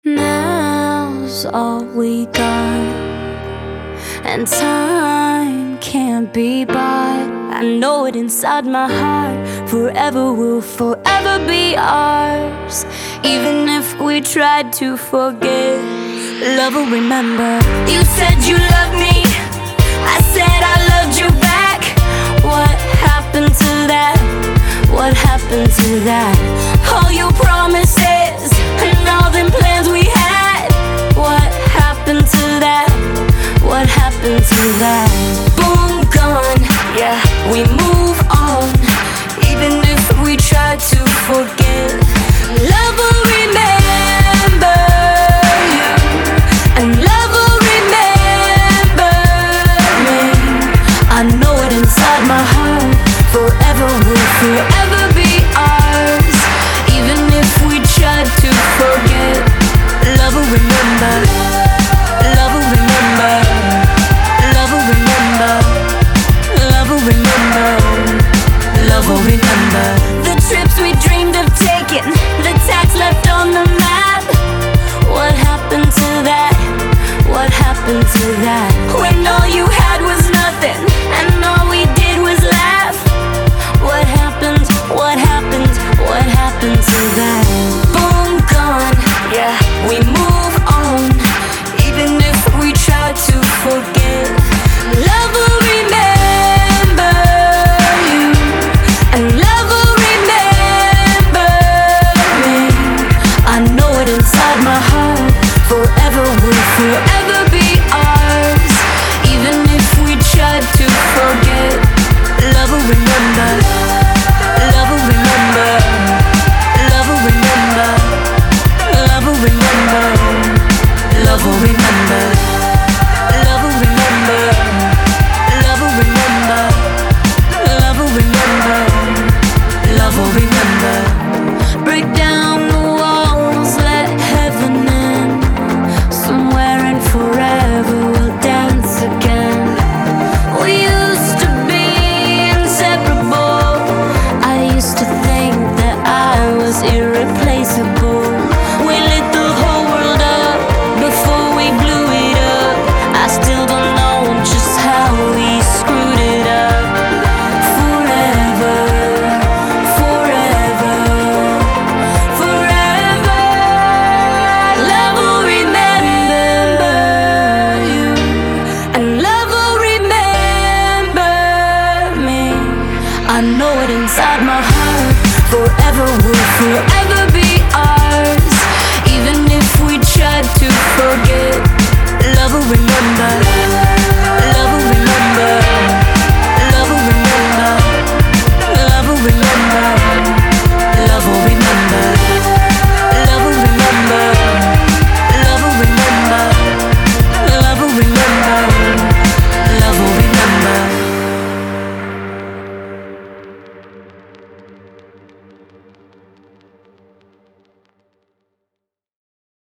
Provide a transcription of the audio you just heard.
Now's all we got, and time can't be bought. I know it inside my heart. Forever will forever be ours. Even if we tried to forget, love will remember. You said you loved me, I said I loved you back. What happened to that? What happened to that? All your promises and all them plans we had. What happened to that? What happened to that? Boom, gone, yeah, we move on. Even if we try to forget, love will remember you, and love will remember me. I know it inside my heart. Forever will forever be ours. Even if we try to forget, love will remember. Love will remember. Love will remember. Love will remember. Love will remember. The trips we dreamed of taking, the tags left on the map. What happened to that? What happened to that? When all you had was nothing and all we did was laugh. What happened? What happened? What happened to that? Boom, gone, yeah, we move on. Even if we try to forget, love will remember you, and love will remember me. I know it inside my heart. Forever will forever be ours. Even if we try to forget, love will remember. Love will remember. Love will remember. Love will remember. Love will remember. Love will remember. Love will remember. Love will remember. Love will remember. Break down the walls, let heaven in. Somewhere and forever we'll dance again. We used to be inseparable. I used to think that I was irreplaceable. We lit the whole world up before we blew it up. I still don't know just how we screwed it up. Forever, forever, forever, love will remember you, and love will remember me. I know it inside my heart. Forever will forever